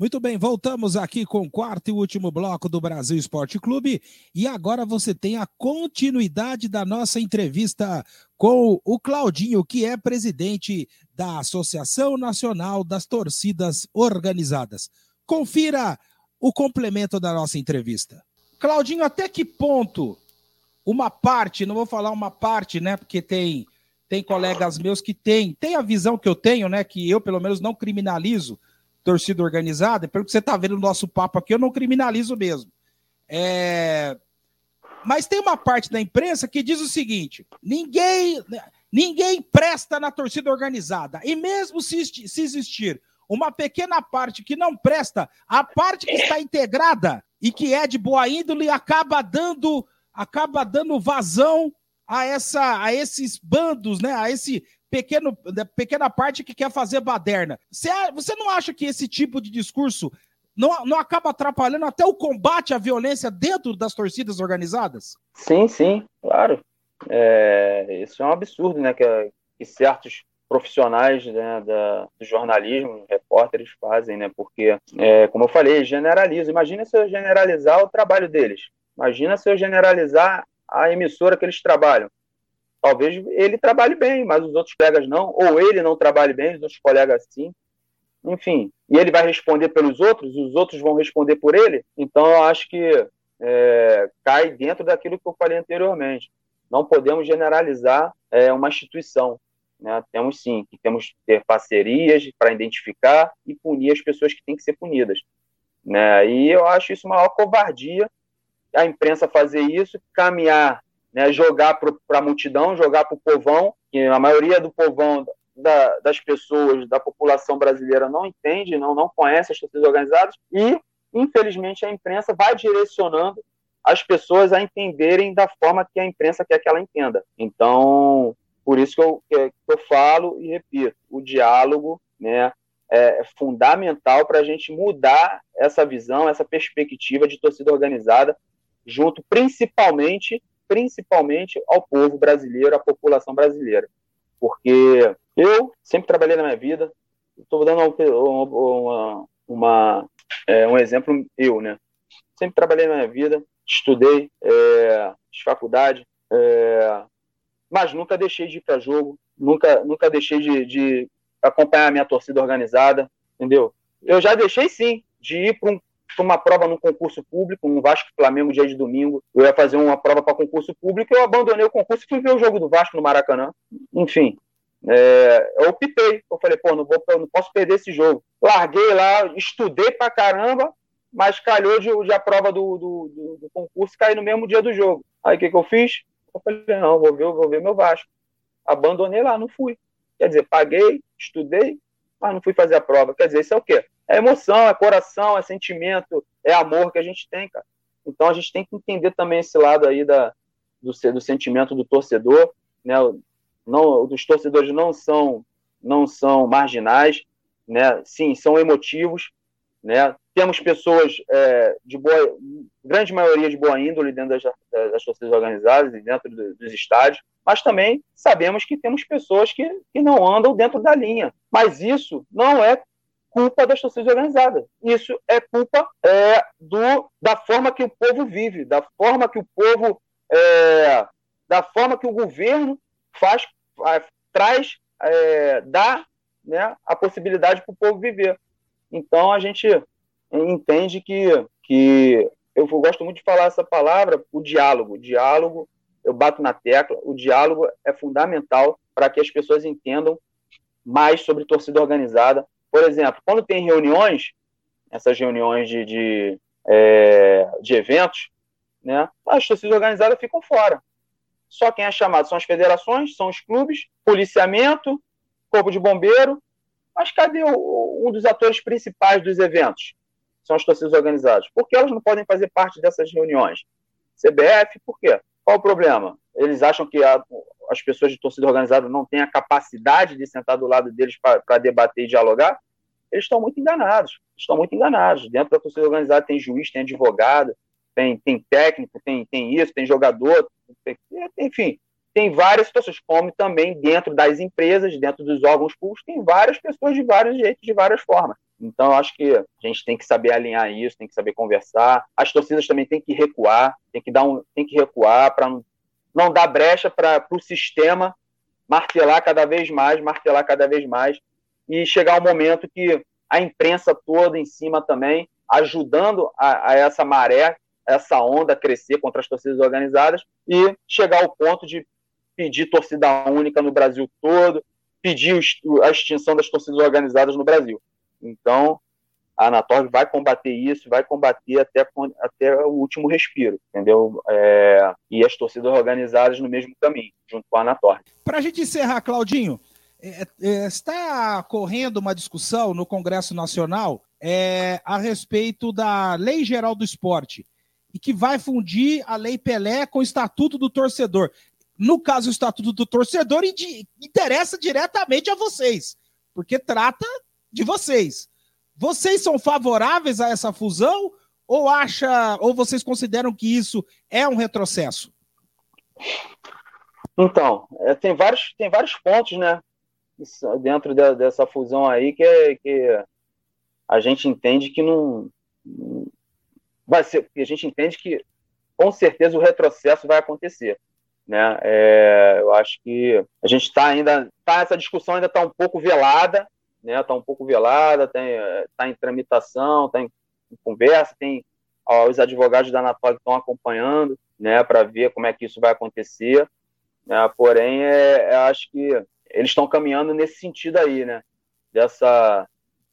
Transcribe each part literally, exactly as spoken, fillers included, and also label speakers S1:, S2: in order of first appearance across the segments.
S1: Muito bem, voltamos aqui com o quarto e último bloco do Brasil Esporte Clube e agora você tem a continuidade da nossa entrevista com o Claudinho, que é presidente da Associação Nacional das Torcidas Organizadas. Confira o complemento da nossa entrevista. Claudinho, até que ponto uma parte, não vou falar uma parte, né, porque tem, tem colegas meus que têm, tem a visão que eu tenho, né, que eu pelo menos não criminalizo torcida organizada, pelo que você está vendo no nosso papo aqui, eu não criminalizo mesmo. É... Mas tem uma parte da imprensa que diz o seguinte, ninguém, ninguém presta na torcida organizada, e mesmo se, se existir uma pequena parte que não presta, a parte que está integrada e que é de boa índole acaba dando, acaba dando vazão a, essa, a esses bandos, né? A esse pequeno, pequena parte que quer fazer baderna. Você, você não acha que esse tipo de discurso não, não acaba atrapalhando até o combate à violência dentro das torcidas organizadas?
S2: Sim, sim, claro. É, isso é um absurdo, né? Que, que certos profissionais, né, da, do jornalismo, repórteres fazem, né? Porque, é, como eu falei, generaliza. Imagina se eu generalizar o trabalho deles. Imagina se eu generalizar a emissora que eles trabalham. Talvez ele trabalhe bem, mas os outros colegas não. Ou ele não trabalhe bem, os outros colegas sim. Enfim, e ele vai responder pelos outros, os outros vão responder por ele. Então, eu acho que é, cai dentro daquilo que eu falei anteriormente. Não podemos generalizar é, uma instituição. Né? Temos sim, que temos que ter parcerias para identificar e punir as pessoas que têm que ser punidas. Né? E eu acho isso uma maior covardia, a imprensa fazer isso, caminhar, né, jogar para a multidão, jogar para o povão, que a maioria do povão, da, das pessoas, da população brasileira não entende, não, não conhece as torcidas organizadas, e, infelizmente, a imprensa vai direcionando as pessoas a entenderem da forma que a imprensa quer que ela entenda. Então, por isso que eu, que eu falo e repito, o diálogo, né, é fundamental para a gente mudar essa visão, essa perspectiva de torcida organizada, junto principalmente principalmente ao povo brasileiro, à população brasileira. Porque eu sempre trabalhei na minha vida, estou dando uma, uma, uma, é, um exemplo eu, né? Sempre trabalhei na minha vida, estudei, é, fiz faculdade, é, mas nunca deixei de ir para jogo, nunca, nunca deixei de, de acompanhar a minha torcida organizada, entendeu? Eu já deixei, sim, de ir para um uma prova num concurso público, um Vasco Flamengo dia de domingo, eu ia fazer uma prova para concurso público, eu abandonei o concurso e fui ver o jogo do Vasco no Maracanã. Enfim, é, eu optei, eu falei, pô, não, vou, não posso perder esse jogo. Larguei lá, estudei pra caramba, mas calhou de, de a prova do, do, do, do concurso cair no mesmo dia do jogo. Aí o que, que eu fiz? Eu falei, não, vou ver, vou ver meu Vasco. Abandonei lá, não fui. Quer dizer, paguei, estudei, mas não fui fazer a prova. Quer dizer, isso é o quê? É emoção, é coração, é sentimento, é amor que a gente tem, cara. Então a gente tem que entender também esse lado aí da, do, do sentimento do torcedor, né? Não, os torcedores não são, não são marginais, né? Sim, são emotivos, né? Temos pessoas é, de boa, grande maioria de boa índole dentro das, das torcidas organizadas e dentro do, dos estádios, mas também sabemos que temos pessoas que, que não andam dentro da linha. Mas isso não é culpa das torcidas organizadas. Isso é culpa é, do, da forma que o povo vive, da forma que o povo, é, da forma que o governo faz, faz, traz, é, dá, né, a possibilidade para o povo viver. Então a gente entende que, que eu gosto muito de falar essa palavra, o diálogo. O diálogo, eu bato na tecla, o diálogo é fundamental para que as pessoas entendam mais sobre torcida organizada. Por exemplo, quando tem reuniões, essas reuniões de, de, é, de eventos, né, as torcidas organizadas ficam fora. Só quem é chamado são as federações, são os clubes, policiamento, corpo de bombeiro. Mas cadê o, um dos atores principais dos eventos? São as torcidas organizadas. Por que elas não podem fazer parte dessas reuniões? C B F, por quê? Qual o problema? Eles acham que a, as pessoas de torcida organizada não têm a capacidade de sentar do lado deles para debater e dialogar? Eles estão muito enganados. Estão muito enganados. Dentro da torcida organizada tem juiz, tem advogado, tem, tem técnico, tem, tem isso, tem jogador, tem, enfim, tem várias situações, como também dentro das empresas, dentro dos órgãos públicos, tem várias pessoas de vários jeitos, de várias formas. Então, eu acho que a gente tem que saber alinhar isso, tem que saber conversar. As torcidas também têm que recuar, tem que, dar um, tem que recuar para não, não dar brecha para o sistema martelar cada vez mais, martelar cada vez mais, e chegar um momento que a imprensa toda em cima também, ajudando a, a essa maré, essa onda crescer contra as torcidas organizadas, e chegar ao ponto de pedir torcida única no Brasil todo, pedir a extinção das torcidas organizadas no Brasil. Então, a Anatorg vai combater isso, vai combater até, até o último respiro, entendeu? É, e as torcidas organizadas no mesmo caminho, junto com a Anatorg.
S1: Para a gente encerrar, Claudinho, é, é, está correndo uma discussão no Congresso Nacional é, a respeito da Lei Geral do Esporte, e que vai fundir a Lei Pelé com o Estatuto do Torcedor. No caso, o Estatuto do Torcedor interessa diretamente a vocês, porque trata de vocês. Vocês são favoráveis a essa fusão ou acha, ou vocês consideram que isso é um retrocesso?
S2: Então, é, tem, vários, tem vários pontos, né, dentro de, dessa fusão aí que, que a gente entende que não vai ser, a gente entende que com certeza o retrocesso vai acontecer, né? É, eu acho que a gente está ainda, tá, essa discussão ainda está um pouco velada, né? Está um pouco velada, está em tramitação, está em, em conversa, tem ó, os advogados da Anatorg estão acompanhando, né, para ver como é que isso vai acontecer, né? Porém, é, eu acho que eles estão caminhando nesse sentido aí, né? Dessa,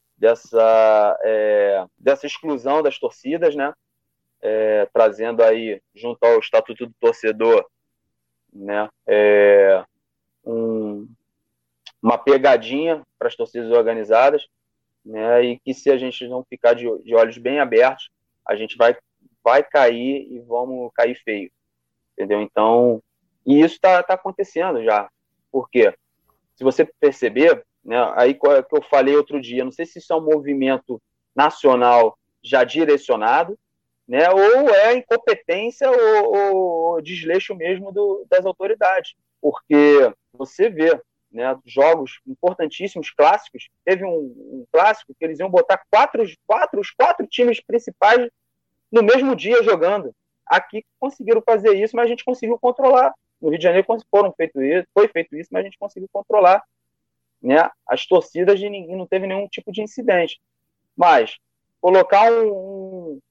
S2: dessa, é, dessa exclusão das torcidas, né? É, trazendo aí, junto ao Estatuto do Torcedor, né, é, um, uma pegadinha para as torcidas organizadas, né, e que se a gente não ficar de, de olhos bem abertos, a gente vai, vai cair e vamos cair feio, entendeu? Então, e isso está tá acontecendo já. Por quê? Se você perceber, né, aí que eu falei outro dia, não sei se isso é um movimento nacional já direcionado, né, ou é incompetência ou, ou desleixo mesmo do, das autoridades, porque você vê, né, jogos importantíssimos, clássicos, teve um, um clássico que eles iam botar quatro, quatro, os quatro times principais no mesmo dia jogando. Aqui conseguiram fazer isso, mas a gente conseguiu controlar. No Rio de Janeiro foram feito isso, foi feito isso, mas a gente conseguiu controlar, né, as torcidas de ninguém, não teve nenhum tipo de incidente. Mas colocar um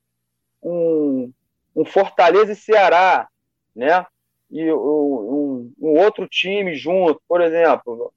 S2: Um, um Fortaleza e Ceará, né? E um, um outro time junto, por exemplo,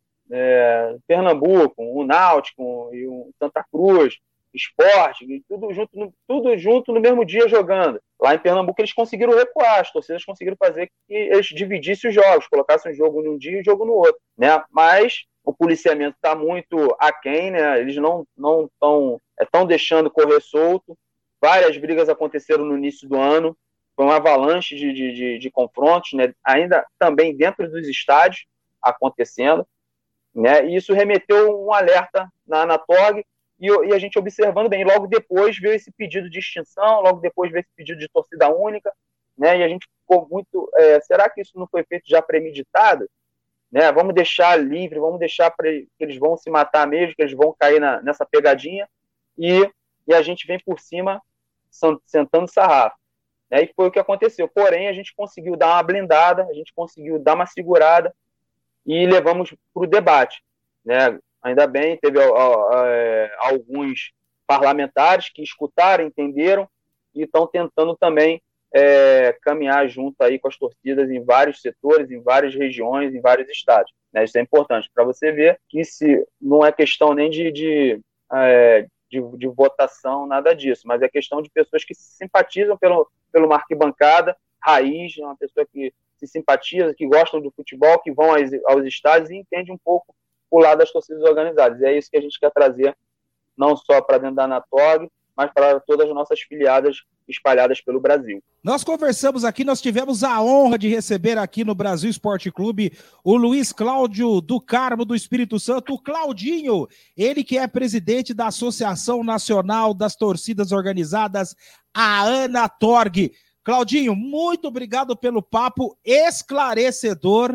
S2: é, Pernambuco, o Náutico e o Santa Cruz, Sport, tudo junto, tudo junto no mesmo dia jogando. Lá em Pernambuco eles conseguiram recuar, as torcidas conseguiram fazer que eles dividissem os jogos, colocassem um jogo num dia e um jogo no outro, né? Mas o policiamento está muito aquém, né? Eles não não estão é, tão deixando correr solto. Várias brigas aconteceram no início do ano, foi uma avalanche de, de, de, de confrontos, né? Ainda também dentro dos estádios acontecendo, né? E isso remeteu um alerta na Anatorg e, e a gente observando bem. Logo depois veio esse pedido de extinção, logo depois veio esse pedido de torcida única, né? E a gente ficou muito... É, será que isso não foi feito já premeditado? Né? Vamos deixar livre, vamos deixar pra, que eles vão se matar mesmo, que eles vão cair na, nessa pegadinha e, e a gente vem por cima sentando sarrafo. Né? E foi o que aconteceu. Porém, a gente conseguiu dar uma blindada, a gente conseguiu dar uma segurada e levamos para o debate. Né? Ainda bem, teve ó, ó, é, alguns parlamentares que escutaram, entenderam e estão tentando também é, caminhar junto aí com as torcidas em vários setores, em várias regiões, em vários estados. Né? Isso é importante para você ver que se não é questão nem de... de é, De, de votação, nada disso, mas é questão de pessoas que se simpatizam pelo, pelo uma arquibancada raiz, uma pessoa que se simpatiza, que gostam do futebol, que vão aos, aos estádios e entende um pouco o lado das torcidas organizadas. E é isso que a gente quer trazer, não só para dentro da Anatorg, mas para todas as nossas filiadas espalhadas pelo Brasil.
S1: Nós conversamos aqui, nós tivemos a honra de receber aqui no Brasil Esporte Clube o Luiz Cláudio do Carmo do Espírito Santo, o Claudinho, ele que é presidente da Associação Nacional das Torcidas Organizadas, a Anatorg. Claudinho, muito obrigado pelo papo esclarecedor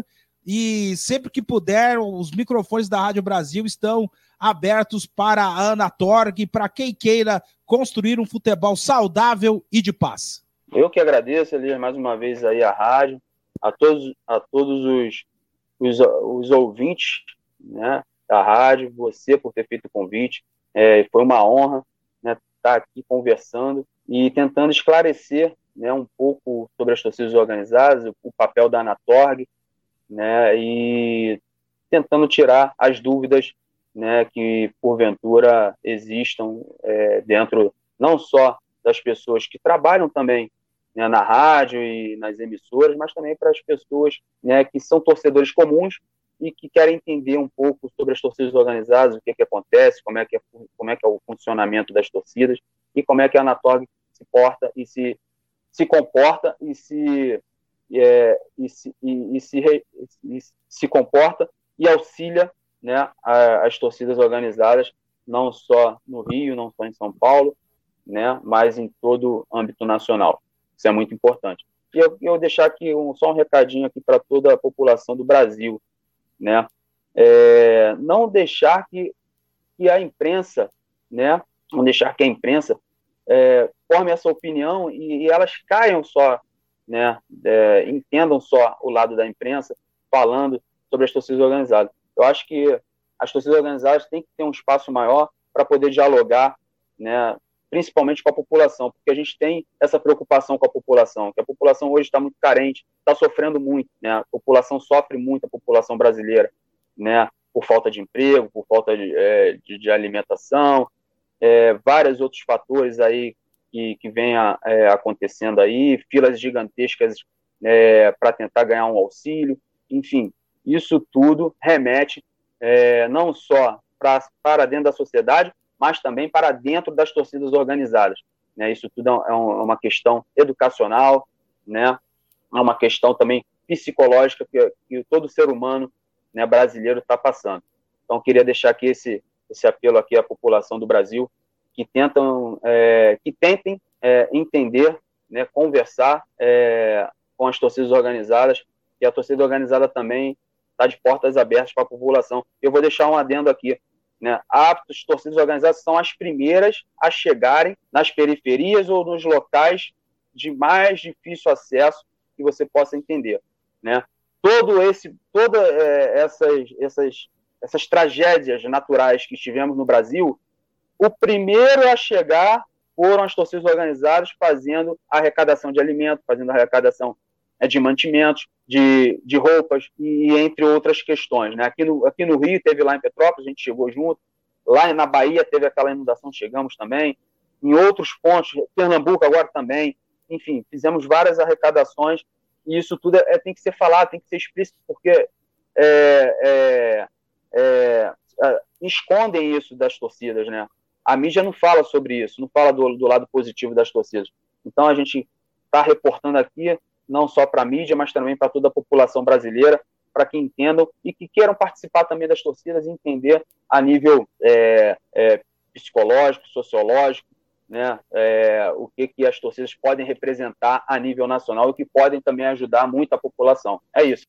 S1: e sempre que puder, os microfones da Rádio Brasil estão abertos para a Anatorg, para quem queira construir um futebol saudável e de paz.
S2: Eu que agradeço, Elias, mais uma vez aí a rádio, a todos, a todos os, os, os ouvintes, né, da rádio, você por ter feito o convite. É, foi uma honra, né, estar aqui conversando e tentando esclarecer, né, um pouco sobre as torcidas organizadas, o, o papel da Anatorg, né, e tentando tirar as dúvidas, né, que porventura existam é, dentro não só das pessoas que trabalham também, né, na rádio e nas emissoras, mas também para as pessoas, né, que são torcedores comuns e que querem entender um pouco sobre as torcidas organizadas, o que, é que acontece, como é que é, como é que é o funcionamento das torcidas e como é que a Anatorg se porta e se, se comporta e se, é, e, se, e, e, se, e se comporta e auxilia, né, as torcidas organizadas, não só no Rio, não só em São Paulo, né, mas em todo o âmbito nacional. Isso é muito importante. E eu, eu deixar aqui um, só um recadinho aqui para toda a população do Brasil, né? É, não deixar que, que a imprensa, né? Não deixar que a imprensa é, forme essa opinião e, e elas caiam só, né? É, entendam só o lado da imprensa falando sobre as torcidas organizadas. Eu acho que as torcidas organizadas têm que ter um espaço maior para poder dialogar, né? Principalmente com a população, porque a gente tem essa preocupação com a população, que a população hoje está muito carente, está sofrendo muito, né? A população sofre muito, a população brasileira, né? Por falta de emprego, por falta de, é, de, de alimentação, é, vários outros fatores aí que, que vem a, é, acontecendo aí, filas gigantescas é, para tentar ganhar um auxílio, enfim, isso tudo remete é, não só pra, para dentro da sociedade, mas também para dentro das torcidas organizadas, né? Isso tudo é uma questão educacional, né? É uma questão também psicológica que, que todo ser humano, né, brasileiro está passando. Então, queria deixar aqui esse, esse apelo aqui à população do Brasil, que, tentam, é, que tentem é, entender, né, conversar é, com as torcidas organizadas, e a torcida organizada também está de portas abertas para a população. Eu vou deixar um adendo aqui, né? As torcidas organizadas são as primeiras a chegarem nas periferias ou nos locais de mais difícil acesso que você possa entender, né? Todo esse, todas é, essas, essas, essas tragédias naturais que tivemos no Brasil, o primeiro a chegar foram as torcidas organizadas fazendo a arrecadação de alimentos, fazendo a arrecadação de mantimentos, de, de roupas, e entre outras questões, né? Aqui no, aqui no Rio, teve lá em Petrópolis, a gente chegou junto, lá na Bahia teve aquela inundação, chegamos também, em outros pontos, Pernambuco agora também, enfim, fizemos várias arrecadações, e isso tudo é, tem que ser falado, tem que ser explícito, porque é, é, é, é, escondem isso das torcidas, né? A mídia não fala sobre isso, não fala do, do lado positivo das torcidas. Então a gente está reportando aqui, não só para a mídia, mas também para toda a população brasileira, para que entendam e que queiram participar também das torcidas e entender a nível é, é, psicológico, sociológico, né, é, o que, que as torcidas podem representar a nível nacional e que podem também ajudar muito a população. É isso.